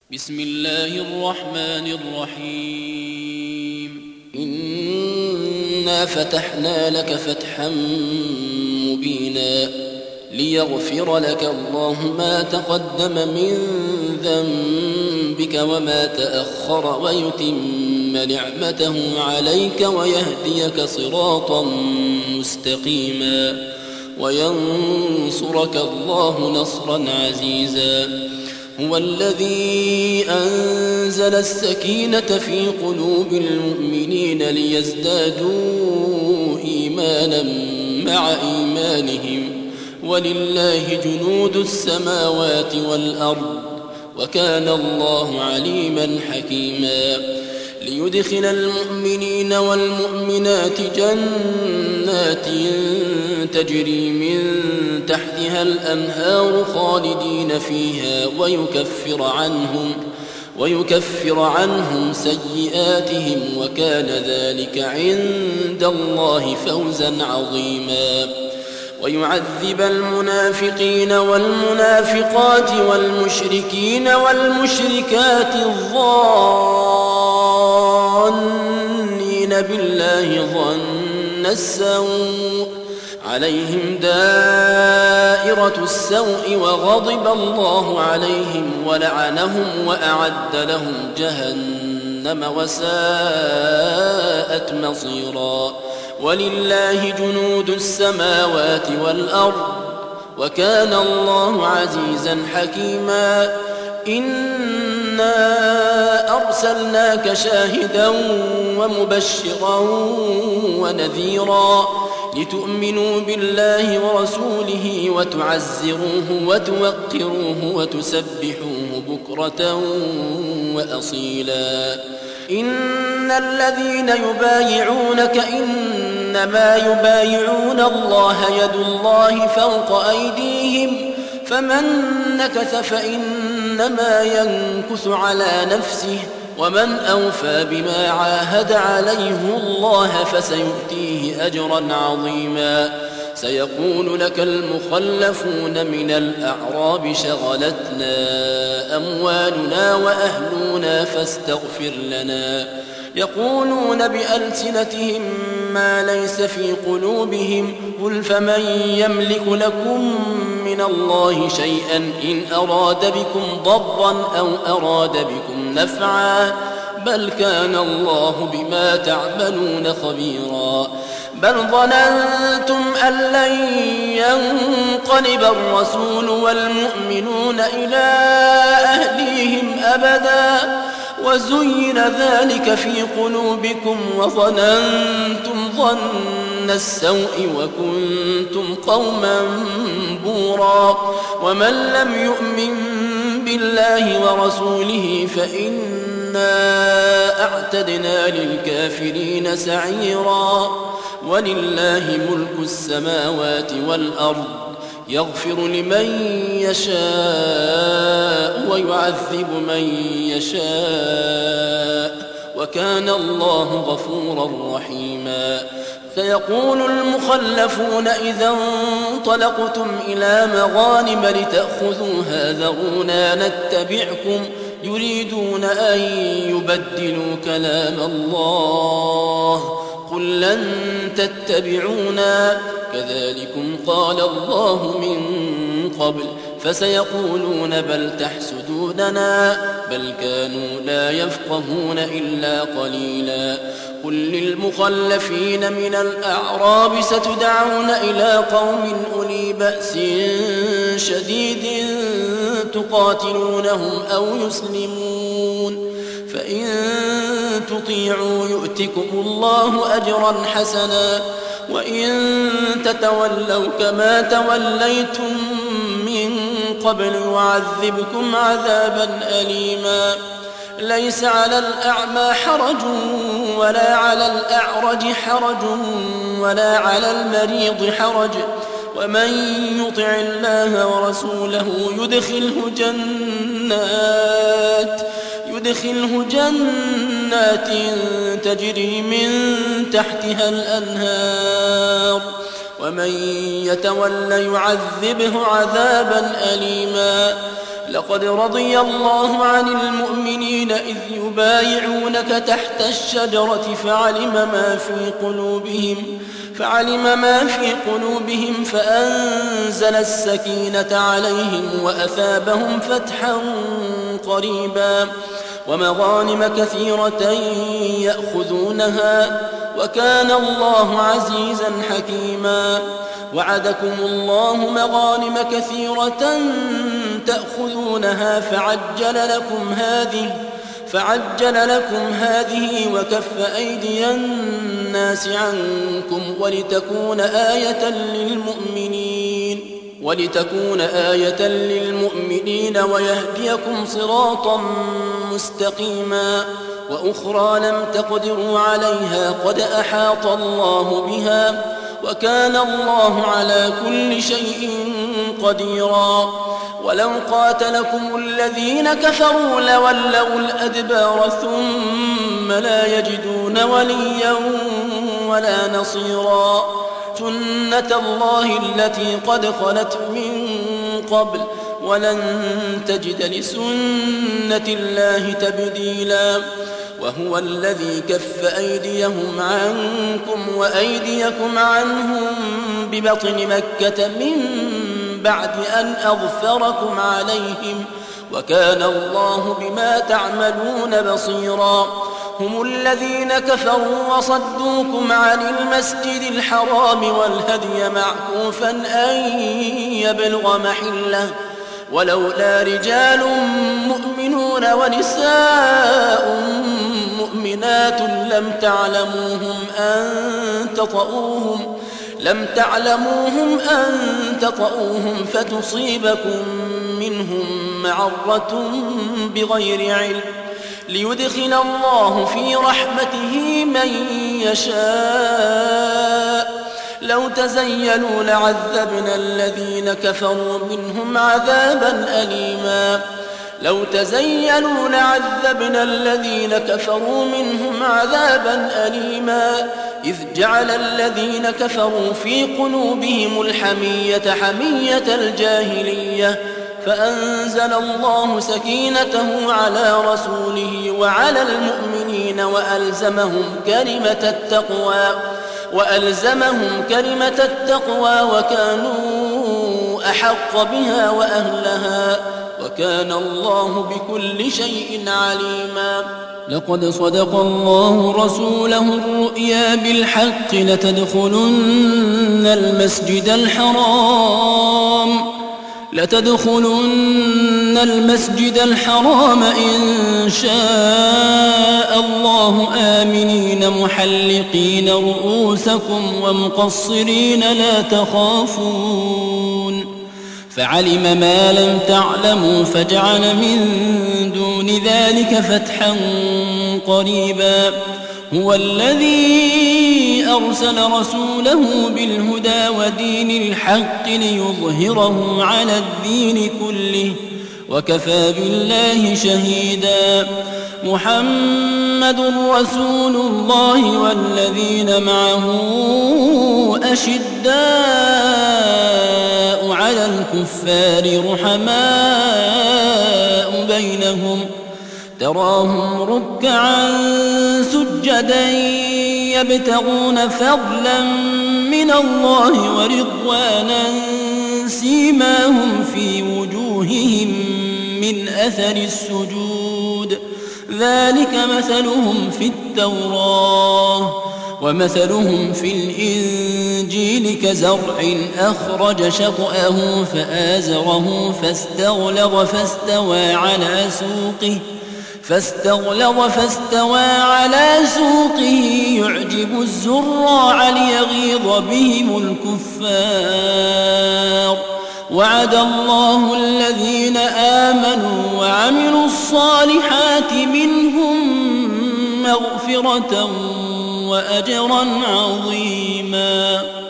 بسم الله الرحمن الرحيم إنا فتحنا لك فتحا مبينا ليغفر لك الله ما تقدم من ذنبك وما تأخر ويتم نعمته عليك ويهديك صراطا مستقيما وينصرك الله نصرا عزيزا. هو الذي أنزل السكينة في قلوب المؤمنين ليزدادوا إيمانا مع إيمانهم ولله جنود السماوات والأرض وكان الله عليما حكيما. ليدخل المؤمنين والمؤمنات جنات تجري من تحتها الأنهار خالدين فيها ويكفر عنهم سيئاتهم وكان ذلك عند الله فوزا عظيما. ويعذب المنافقين والمنافقات والمشركين والمشركات الظانين بالله ظن السوء عليهم دائرة السوء وغضب الله عليهم ولعنهم وأعد لهم جهنم وساءت مصيرا. ولله جنود السماوات والأرض وكان الله عزيزا حكيما. إنا أرسلناك شاهدا ومبشرا ونذيرا لتؤمنوا بالله ورسوله وتعزروه وتوقروه وتسبحوه بكرة وأصيلا. إن الذين يبايعونك إنما يبايعون الله يد الله فوق أيديهم فمن نكث فإنما ينكث على نفسه ومن أوفى بما عاهد عليه الله فسيؤتيه أجرا عظيما. سيقول لك المخلفون من الأعراب شغلتنا أموالنا وأهلنا فاستغفر لنا. يقولون بألسنتهم ما ليس في قلوبهم قل فمن يملك لكم من الله شيئا إن أراد بكم ضرا أو أراد بكم نفعا بل كان الله بما تعملون خبيرا. بل ظننتم أن لن ينقلب الرسول والمؤمنون إلى أهليهم أبدا وزين ذلك في قلوبكم وظننتم ظن السوء وكنتم قوما بورا. ومن لم يؤمن بالله ورسوله فإنا أعتدنا للكافرين سعيرا. ولله ملك السماوات والأرض يغفر لمن يشاء ويعذب من يشاء وكان الله غفورا رحيما. سيقول المخلفون إذا انطلقتم إلى مغانم لتأخذوها ذرونا نتبعكم يريدون أن يبدلوا كلام الله قل لن تتبعونا كذلكم قال الله من قبل فسيقولون بل تحسدوننا بل كانوا لا يفقهون إلا قليلا. قل للمخلفين من الأعراب ستدعون إلى قوم أولي بأس شديد تقاتلونهم أو يسلمون فإن تطيعوا يؤتكم الله أجرا حسنا وإن تتولوا كما توليتم من قبل يعذبكم عذابا أليما. ليس على الأعمى حرج ولا على الأعرج حرج ولا على المريض حرج ومن يطع الله ورسوله يدخله جنات تجري من تحتها الأنهار ومن يتول يعذبه عذابا أليما. لقد رضي الله عن المؤمنين إذ يبايعونك تحت الشجرة فعلم ما في قلوبهم فأنزل السكينة عليهم وأثابهم فتحا قريبا ومغانم كثيرة يأخذونها وكان الله عزيزا حكيما. وعدكم الله مغانم كثيرة تأخذونها فعجل لكم هذه وكف أيدي الناس عنكم ولتكون آية للمؤمنين ويهديكم صراطا مستقيما. وأخرى لم تقدروا عليها قد أحاط الله بها وكان الله على كل شيء قديرا. ولو قاتلكم الذين كفروا لولوا الأدبار ثم لا يجدون وليا ولا نصيرا. سنة الله التي قد خلت من قبل ولن تجد لسنة الله تبديلا. وهو الذي كف أيديهم عنكم وأيديكم عنهم ببطن مكة من بعد أن أظفركم عليهم وكان الله بما تعملون بصيرا. هم الذين كفروا وصدوكم عن المسجد الحرام والهدي معكوفا أن يبلغ محله ولولا رجال مؤمنون ونساء مؤمنات لم تعلموهم أن تطؤوهم فتصيبكم منهم معرة بغير علم ليدخل الله في رحمته من يشاء. لو تزيلوا لعذبنا الذين كفروا منهم عذابا أليما إذ جعل الذين كفروا في قلوبهم الحمية حمية الجاهلية فأنزل الله سكينته على رسوله وعلى المؤمنين وألزمهم كلمة التقوى وكانوا أحق بها وأهلها وكان الله بكل شيء عليما. لقد صدق الله رسوله الرؤيا بالحق لتدخلن المسجد الحرام إن شاء الله آمنين محلقين رؤوسكم ومقصرين لا تخافون فعلم ما لم تعلموا فجعل من دون ذلك فتحا قريبا. هو الذي أرسل رسوله بالهدى ودين الحق ليظهره على الدين كله وكفى بالله شهيدا. محمد رسول الله والذين معه أشداء على الكفار رحماء بينهم تراهم ركعا سجدا يبتغون فضلا من الله ورضوانا سيماهم في وجوههم من أثر السجود ذلك مثلهم في التوراة ومثلهم في الإنجيل كزرع أخرج شطأه فآزره فاستغلظ على سوقه يعجب الزراع ليغيظ بهم الكفار. وعد الله الذين آمنوا وعملوا الصالحات منهم مغفرة وأجرا عظيما.